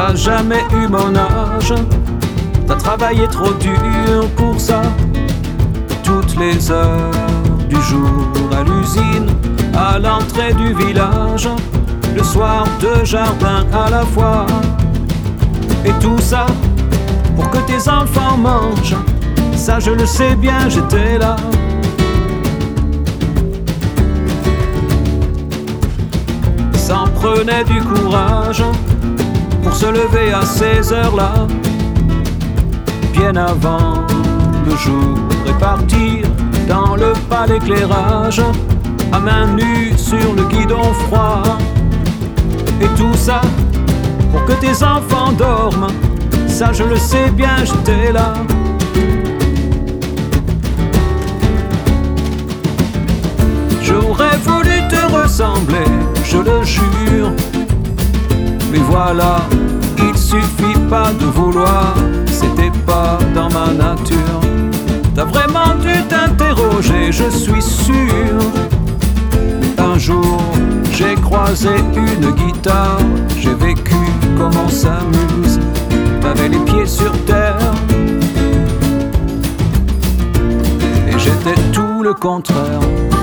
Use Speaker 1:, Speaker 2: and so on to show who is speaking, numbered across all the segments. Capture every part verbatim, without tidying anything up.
Speaker 1: T'as jamais eu mon âge, t'as travaillé trop dur pour ça. Toutes les heures du jour à l'usine, à l'entrée du village, le soir deux jardins à la fois. Et tout ça pour que tes enfants mangent. Ça je le sais bien, j'étais là. Ça en prenait du courage pour se lever à ces heures-là, bien avant le jour, et partir dans le pâle éclairage, à main nue sur le guidon froid. Et tout ça pour que tes enfants dorment. Ça je le sais bien, j'étais là. J'aurais voulu te ressembler, je le jure. Mais voilà, il suffit pas de vouloir, c'était pas dans ma nature. T'as vraiment dû t'interroger, je suis sûr. Mais un jour, j'ai croisé une guitare, j'ai vécu comme on s'amuse. T'avais les pieds sur terre, et j'étais tout le contraire.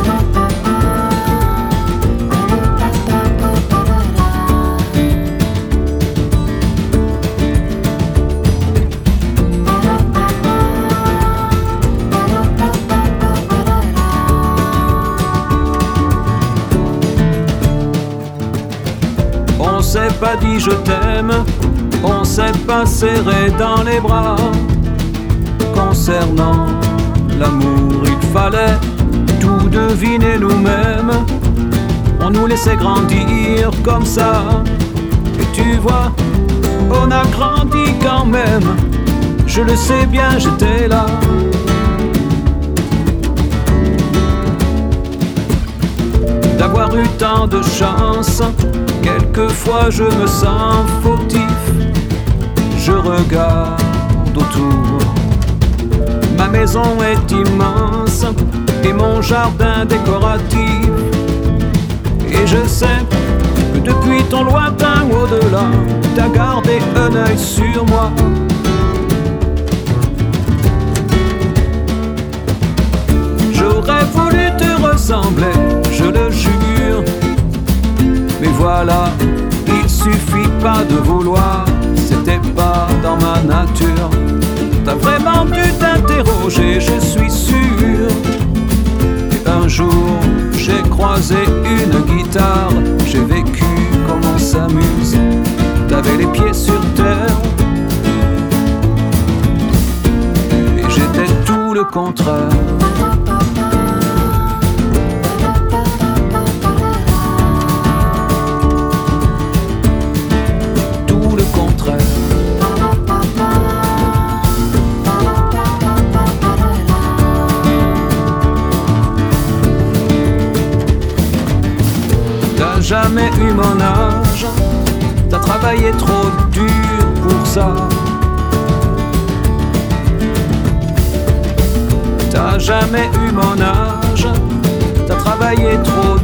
Speaker 1: On s'est pas dit je t'aime, on s'est pas serré dans les bras. Concernant l'amour, il fallait tout deviner nous-mêmes. On nous laissait grandir comme ça. Et tu vois, on a grandi quand même. Je le sais bien, j'étais là. D'avoir eu tant de chance, quelquefois je me sens fautif. Je regarde autour, ma maison est immense et mon jardin décoratif. Et je sais que depuis ton lointain au-delà, t'as gardé un œil sur moi. J'aurais voulu te ressembler, je le jure. Mais voilà, il suffit pas de vouloir, c'était pas dans ma nature. T'as vraiment dû t'interroger, je suis sûr. Et un jour, j'ai croisé une guitare, j'ai vécu comme on s'amuse. T'avais les pieds sur terre, et j'étais tout le contraire. T'as jamais eu mon âge, t'as travaillé trop dur pour ça. T'as jamais eu mon âge, t'as travaillé trop